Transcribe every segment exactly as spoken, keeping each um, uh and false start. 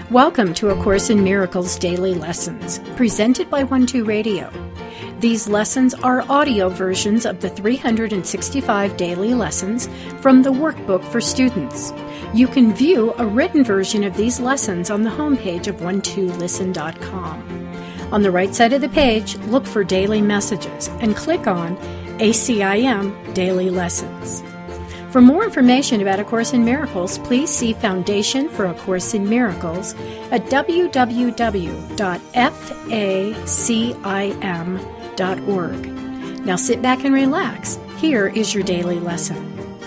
Welcome to A Course in Miracles Daily Lessons, presented by One Two Radio. These lessons are audio versions of the three hundred sixty-five daily lessons from the workbook for students. You can view a written version of these lessons on the homepage of one two listen dot com. On the right side of the page, look for Daily Messages and click on A C I M Daily Lessons. For more information about A Course in Miracles, please see Foundation for A Course in Miracles at w w w dot facim dot org. Now sit back and relax. Here is your daily lesson.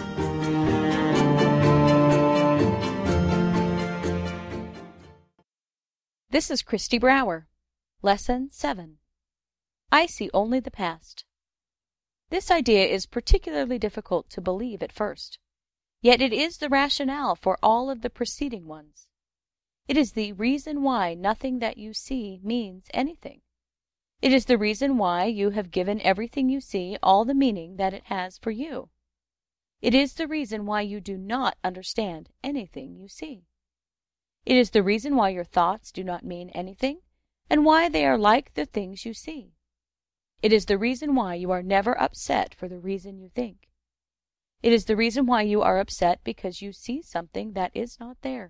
This is Christy Brower. Lesson seven. I see only the past. This idea is particularly difficult to believe at first, yet it is the rationale for all of the preceding ones. It is the reason why nothing that you see means anything. It is the reason why you have given everything you see all the meaning that it has for you. It is the reason why you do not understand anything you see. It is the reason why your thoughts do not mean anything, and why they are like the things you see. It is the reason why you are never upset for the reason you think. It is the reason why you are upset because you see something that is not there.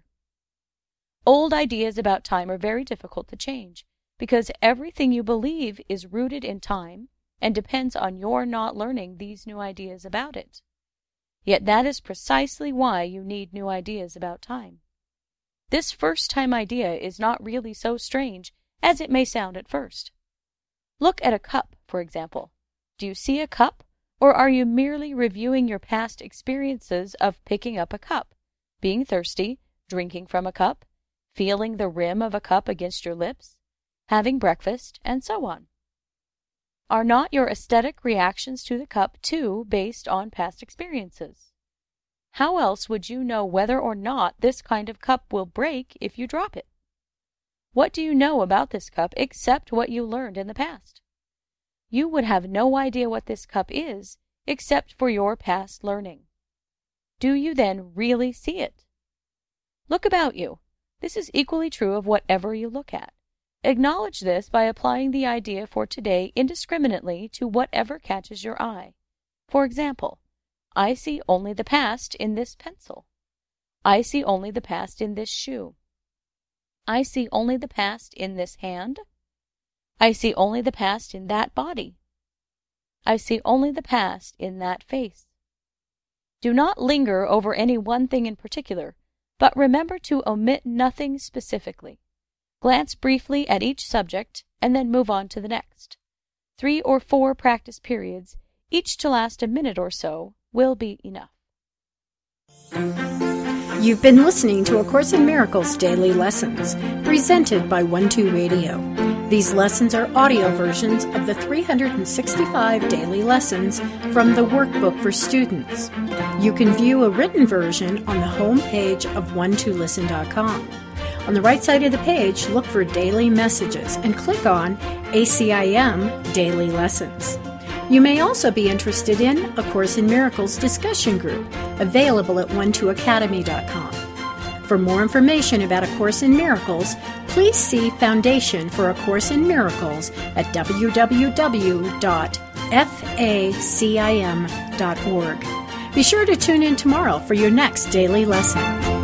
Old ideas about time are very difficult to change, because everything you believe is rooted in time and depends on your not learning these new ideas about it. Yet that is precisely why you need new ideas about time. This first-time idea is not really so strange as it may sound at first. Look at a cup, for example. Do you see a cup, or are you merely reviewing your past experiences of picking up a cup, being thirsty, drinking from a cup, feeling the rim of a cup against your lips, having breakfast, and so on? Are not your aesthetic reactions to the cup, too, based on past experiences? How else would you know whether or not this kind of cup will break if you drop it? What do you know about this cup except what you learned in the past? You would have no idea what this cup is except for your past learning. Do you then really see it? Look about you. This is equally true of whatever you look at. Acknowledge this by applying the idea for today indiscriminately to whatever catches your eye. For example, I see only the past in this pencil. I see only the past in this shoe. I see only the past in this hand. I see only the past in that body. I see only the past in that face. Do not linger over any one thing in particular, but remember to omit nothing specifically. Glance briefly at each subject and then move on to the next. Three or four practice periods, each to last a minute or so, will be enough. You've been listening to A Course in Miracles Daily Lessons, presented by One Two Radio. These lessons are audio versions of the three hundred sixty-five daily lessons from the workbook for students. You can view a written version on the home page of one two listen dot com. On the right side of the page, look for Daily Messages and click on A C I M Daily Lessons. You may also be interested in A Course in Miracles discussion group, available at one two academy dot com. For more information about A Course in Miracles, please see Foundation for A Course in Miracles at w w w dot facim dot org. Be sure to tune in tomorrow for your next daily lesson.